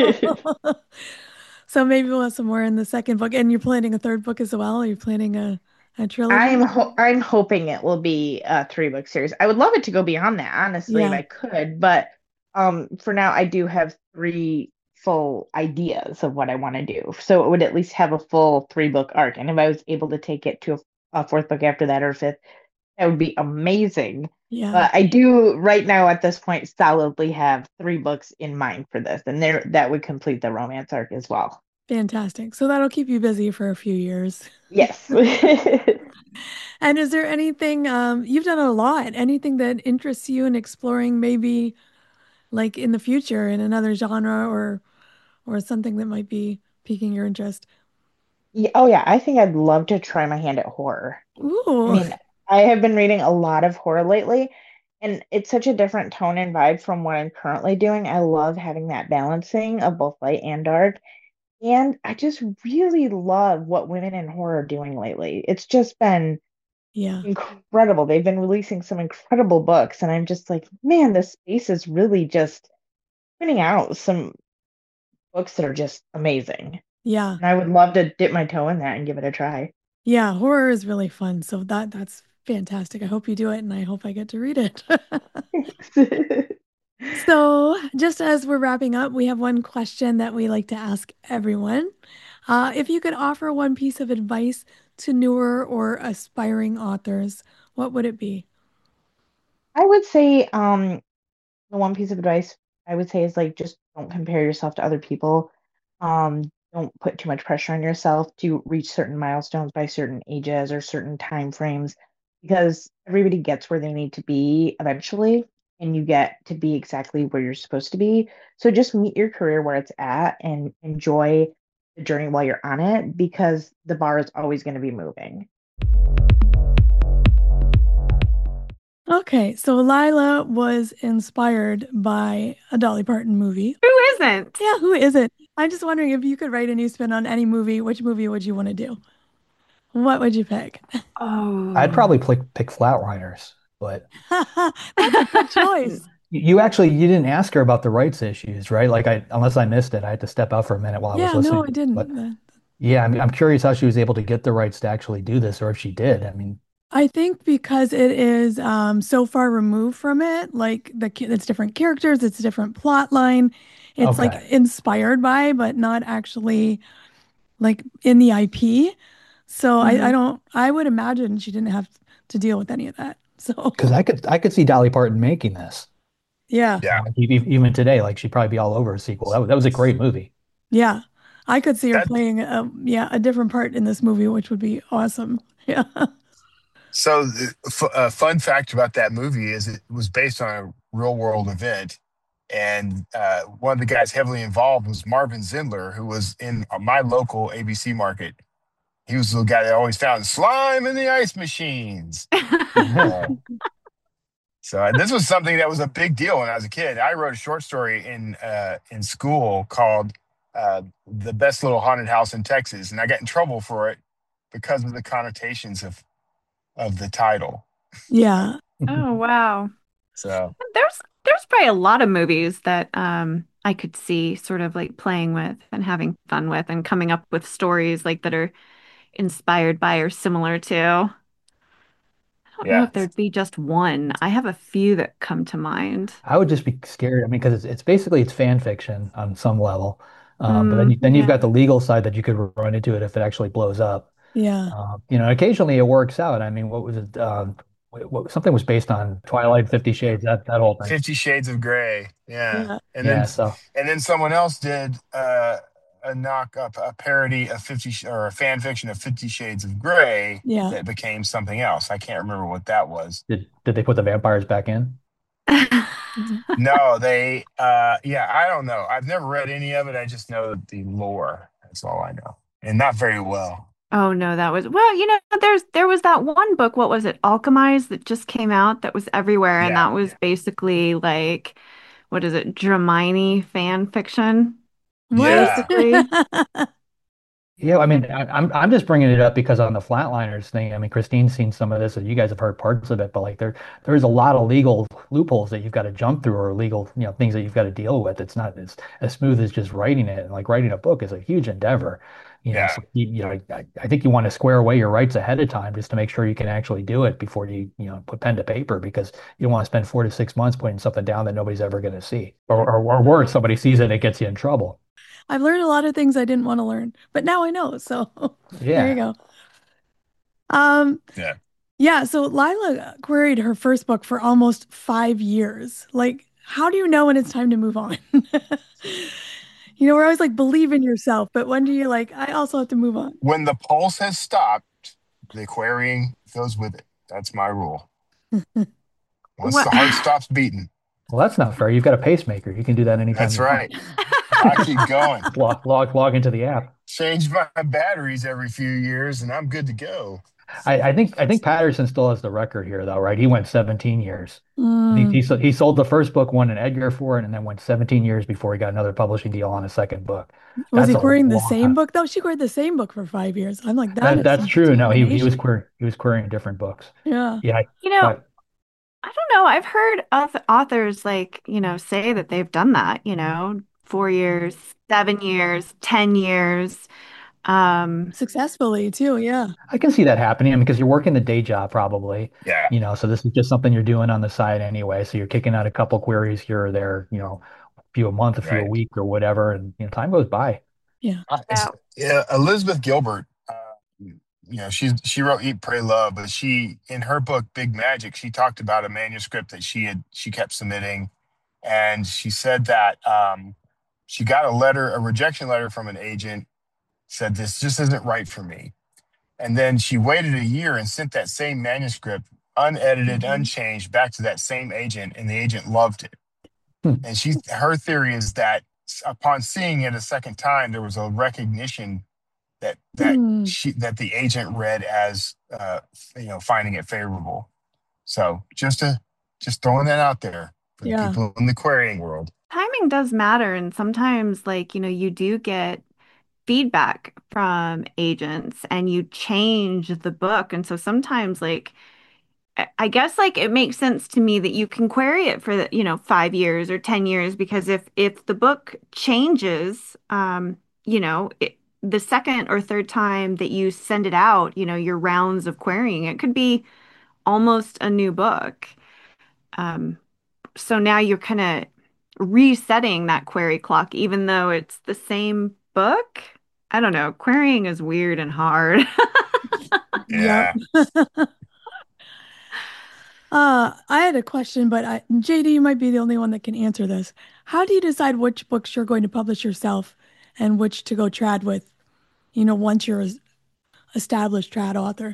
So maybe we'll have some more in the second book. And you're planning a third book as well? Are you planning a trilogy?
I'm hoping it will be a 3 book series. I would love it to go beyond that, honestly, if
Yeah,
I could, but for now I do have 3 full ideas of what I want to do. So it would at least have a full 3 book arc. And if I was able to take it to a fourth book after that or fifth, that would be amazing.
yeah,
But I do right now at this point solidly have 3 books in mind for this, and there that would complete the romance arc as well.
fantastic. So that'll keep you busy for a few years.
Yes.
And is there anything, you've done a lot, anything that interests you in exploring maybe like in the future in another genre or something that might be piquing your interest?
Yeah, oh yeah, I think I'd love to try my hand at horror. I
Ooh,
mean, I have been reading a lot of horror lately, and it's such a different tone and vibe from what I'm currently doing. I love having that balancing of both light and dark. And I just really love what women in horror are doing lately. It's just been
yeah.
incredible. They've been releasing some incredible books, and I'm just like, man, this space is really just putting out some books that are just amazing.
Yeah.
And I would love to dip my toe in that and give it a try.
Yeah, horror is really fun. So that's fantastic. I hope you do it and I hope I get to read it. So, just as we're wrapping up, we have one question that we like to ask everyone. If you could offer one piece of advice to newer or aspiring authors, what would it be?
I would say the one piece of advice I would say is like just don't compare yourself to other people. Don't put too much pressure on yourself to reach certain milestones by certain ages or certain time frames because everybody gets where they need to be eventually and you get to be exactly where you're supposed to be. So just meet your career where it's at and enjoy the journey while you're on it because the bar is always going to be moving.
Okay, so Lila was inspired by a Dolly Parton movie.
Who isn't?
Yeah, who is it? I'm just wondering if you could write a new spin on any movie, which movie would you want to do? What would you pick?
I'd
Oh.
probably pick Flatliners, but
That's a good choice.
you didn't ask her about the rights issues, right? Like unless I missed it, I had to step out for a minute while I was
Yeah, no,
listening.
I
But
didn't.
yeah, I'm curious how she was able to get the rights to actually do this, or if she did. I mean,
I think because it is so far removed from it, like it's different characters, it's a different plot line. It's like
okay,
inspired by, but not actually like in the IP. So I
Mhm.
don't, I would imagine she didn't have to deal with any of that. So
because I could see Dolly Parton making this.
yeah,
Yeah.
Like, even today, like she'd probably be all over a sequel. That was a great movie.
yeah. I could see her
That
playing a different part in this movie, which would be awesome. Yeah.
so the fun fact about that movie is it was based on a real world event, and one of the guys heavily involved was Marvin Zindler, who was in my local ABC market. He was the guy that always found slime in the ice machines. Uh, so this was something that was a big deal when I was a kid. I wrote a short story in school called "The Best Little Haunted House in Texas," and I got in trouble for it because of the connotations of the title.
Yeah.
Oh, wow.
So
There's probably a lot of movies that I could see sort of like playing with and having fun with and coming up with stories like that are inspired by or similar to. I don't know
yeah,
if there'd be just one. I have a few that come to mind.
I would just be scared. I mean, because it's basically it's fan fiction on some level. But then
Mm,
then you've
yeah.
got the legal side that you could run into it if it actually blows up.
Yeah.
Occasionally it works out. I mean, what was it? Something was based on Twilight, 50 Shades, that whole thing.
50 Shades of Grey. Yeah,
Yeah.
Yeah. So
and then someone else did a knock up a parody of 50 or a fan fiction of 50 Shades of Grey
Yeah.
that became something else. I can't remember what that was.
did they put the vampires back in?
Mhm.
No, they yeah, I don't know. I've never read any of it. I just know the lore. That's all I know. And not very well.
Oh no, that was well, there was that one book, what was it, Alchemize, that just came out that was everywhere, and
Yeah.
that was basically like, what is it, Dramini fan fiction,
What?
Yeah.
basically.
Yeah, I mean, I'm just bringing it up because on the Flatliners thing, I mean, Christine's seen some of this, and you guys have heard parts of it, but like there's a lot of legal loopholes that you've got to jump through, or legal, things that you've got to deal with. It's not as smooth as just writing it. And like writing a book is a huge endeavor.
Yeah.
So I think you want to square away your rights ahead of time just to make sure you can actually do it before put pen to paper, because you don't want to spend 4 to 6 months putting something down that nobody's ever going to see, or worse, somebody sees it and it gets you in trouble.
I've learned a lot of things I didn't want to learn, but now I know. So there you
Yeah.
go. Um,
Yeah.
yeah, so Lila queried her first book for almost 5 years. Like, how do you know when it's time to move on? We're always like, believe in yourself, but when do you like, I also have to move on?
When the pulse has stopped, the querying goes with it. That's my rule. Once
What?
the heart stops beating,
Well, that's not fair. You've got a pacemaker. You can do that anytime
that's
you want.
right. I keep going.
Log into the app.
Change my batteries every few years and I'm good to go.
I think Patterson still has the record here, though, right? He went 17 years.
Mm.
He sold the first book, won an Edgar for it, and then went 17 years before he got another publishing deal on a second book.
Was
That's
he
a
querying the
long
same
time.
book though? She queried the same book for 5 years. I'm like, that
That
is
that's
some
true. No,
determination.
he was querying different books.
Yeah.
Yeah,
You know,
but
I don't know. I've heard authors like, say that they've done that, 4 years, 7 years, 10 years. Um,
Successfully too. Yeah.
I can see that happening. I mean, because you're working the day job probably,
Yeah,
so this is just something you're doing on the side anyway. So you're kicking out a couple queries here or there, a few a month, a few a
right.
week or whatever, and time goes by.
Yeah.
yeah.
Yeah, Elizabeth Gilbert, she wrote Eat, Pray, Love, but she in her book Big Magic, she talked about a manuscript that she kept submitting, and she said that she got a rejection letter from an agent, said this just isn't right for me, and then she waited a year and sent that same manuscript unedited,
Mhm.
unchanged back to that same agent, and the agent loved it.
Hmm.
And her theory is that upon seeing it a second time, there was a recognition
Hmm.
that the agent read as finding it favorable. So just throwing that out there for the
Yeah.
people in the querying world.
Timing does matter. And sometimes, like, you do get feedback from agents and you change the book. And so sometimes, like, I guess like it makes sense to me that you can query it for 5 years or 10 years, because if the book changes, the second or third time that you send it out, your rounds of querying, it could be almost a new book. Um, so now you're kind of resetting that query clock, even though it's the same book. I don't know. Querying is weird and hard.
Yep.
Yeah.
I had a question, but JD, you might be the only one that can answer this. How do you decide which books you're going to publish yourself and which to go trad with, once you're an established trad author?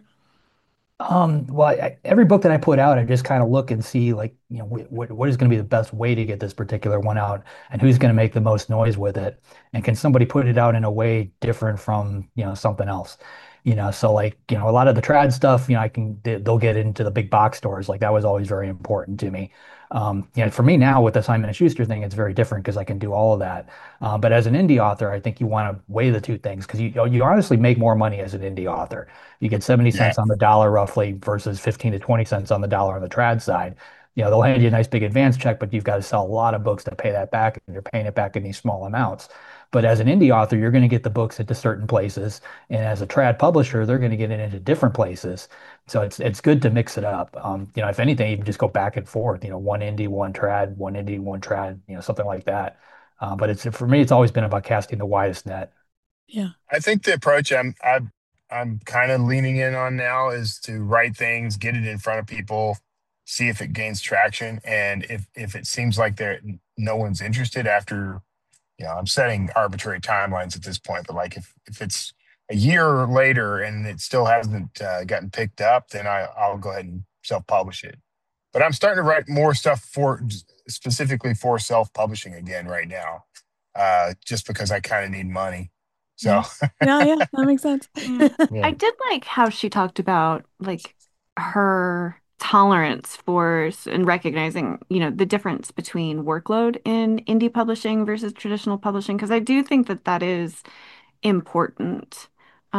Every book that I put out, I just kind of look and see like, what is going to be the best way to get this particular one out and who's going to make the most noise with it. And can somebody put it out in a way different from, something else? So like, a lot of the trad stuff, they'll get into the big box stores. Like that was always very important to me. For me now with the Simon & Schuster thing, it's very different because I can do all of that. But as an indie author, I think you want to weigh the two things because you honestly make more money as an indie author. You get 70 cents on the dollar roughly versus 15 to 20 cents on the dollar on the trad side. They'll hand you a nice big advance check, but you've got to sell a lot of books to pay that back, and you're paying it back in these small amounts. But as an indie author, you're going to get the books into certain places, and as a trad publisher, they're going to get it into different places. So it's good to mix it up. If anything, you can just go back and forth. One indie, one trad, one indie, one trad. Something like that. But for me, it's always been about casting the widest net.
Yeah,
I think the approach I'm kind of leaning in on now is to write things, get it in front of people, see if it gains traction, and if it seems like no one's interested after, I'm setting arbitrary timelines at this point, but like if it's a year later and it still hasn't gotten picked up, then I'll go ahead and self-publish it. But I'm starting to write more stuff specifically for self-publishing again right now, just because I kind of need money. So
yeah, that makes sense.
Yeah.
I did like how she talked about like her tolerance for and recognizing, the difference between workload in indie publishing versus traditional publishing, because I do think that is important.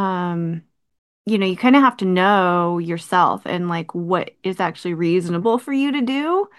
You kind of have to know yourself and like what is actually reasonable for you to do.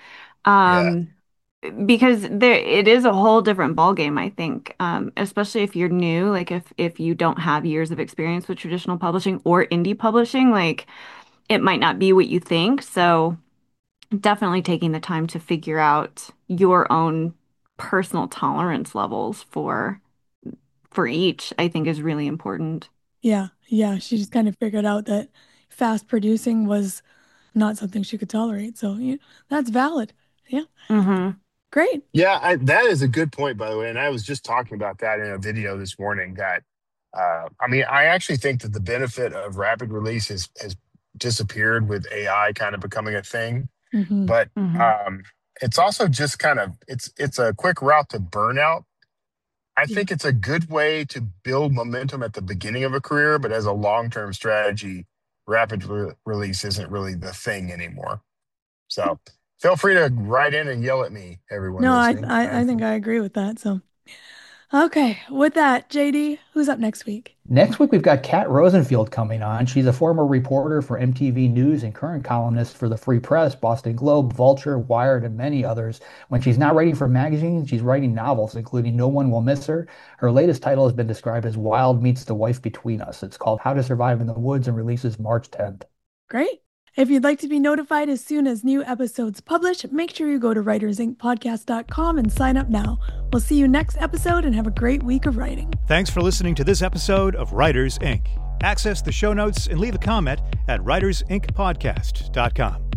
Because it is a whole different ballgame, I think, especially if you're new, like if you don't have years of experience with traditional publishing or indie publishing, like it might not be what you think. So definitely taking the time to figure out your own personal tolerance levels for each, I think is really important.
Yeah. She just kind of figured out that fast producing was not something she could tolerate. So that's valid. Yeah.
Mm-hmm.
Great.
Yeah, that is a good point, by the way. And I was just talking about that in a video this morning that, I actually think that the benefit of rapid release has disappeared with AI kind of becoming a thing.
Mm-hmm.
But it's also just kind of, it's a quick route to burnout. I think it's a good way to build momentum at the beginning of a career, but as a long-term strategy, rapid release isn't really the thing anymore. So feel free to write in and yell at me, everyone.
No,
listening.
I think I agree with that. So, okay. With that, JD, who's up next week?
Next week, we've got Kat Rosenfield coming on. She's a former reporter for MTV News and current columnist for the Free Press, Boston Globe, Vulture, Wired, and many others. When she's not writing for magazines, she's writing novels, including No One Will Miss Her. Her latest title has been described as Wild Meets the Wife Between Us. It's called How to Survive in the Woods and releases March 10th.
Great. If you'd like to be notified as soon as new episodes publish, make sure you go to writersincpodcast.com and sign up now. We'll see you next episode and have a great week of writing.
Thanks for listening to this episode of Writers Inc. Access the show notes and leave a comment at writersincpodcast.com.